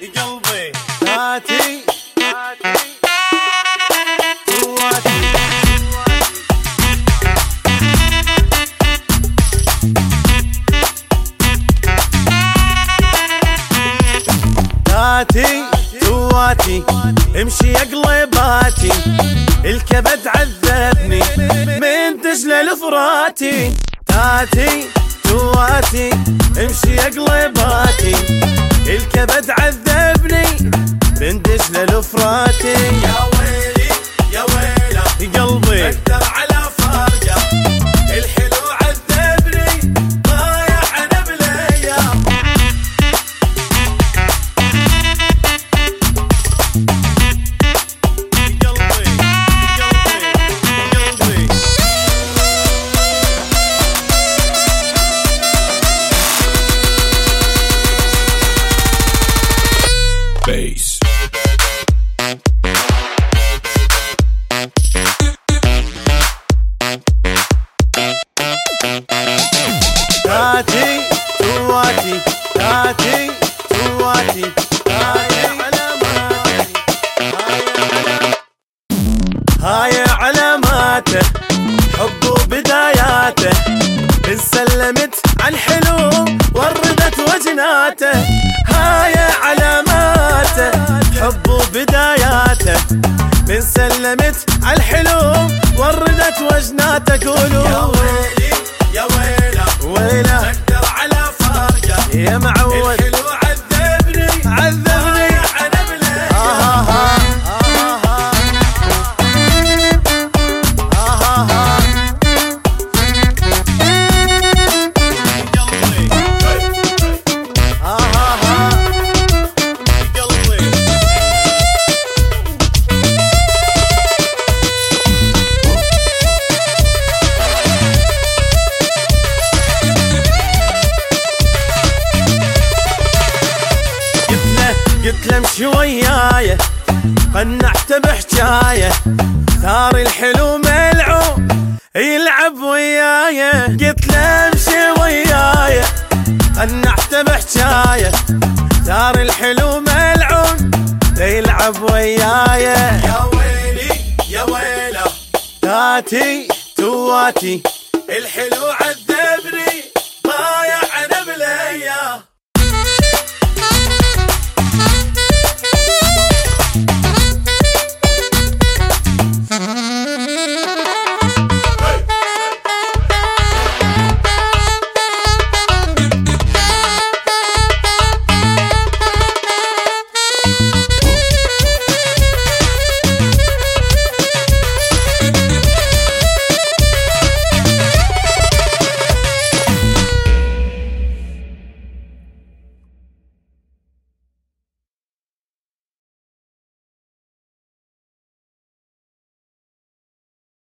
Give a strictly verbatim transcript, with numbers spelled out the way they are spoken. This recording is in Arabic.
قلبي هاتي هاتي تواتي امشي يا قليباتي، الكبد عذبني من دجلة لفراتي. هاتي تواتي امشي يا قليباتي، الكبد عذبني من دجلة لفراتي. يا ويلي يا ويلي قلبي اقدر على فرقه، الحلو عذبني ضايع انا بالايام. قلبي قلبي قلبي Bass. هاتي تواتي هاتي تواتي هاي علاماتي، هاي علاماته حب وبداياته، من سلمت عن حلو وردت وجناته. هاي علاماته حب وبداياته، من سلمت عن حلو وردت وجناته. قولوا يا ويلي يا ويله ويله اقدر على فرقه، يا معود الحلو عذبني عذبني. انا بالايام. آه آه آه آه آه آه قلبي آه آه قلبي قلت له امشي وياي، قنعته بحجايه، ثار الحلو ملعوب يلعب وياي. قلت له امشي وياي، قنعته بحجايه، ثار الحلو ملعوب يلعب وياي. يا ويلي يا ويله هاتي تواتي الحلو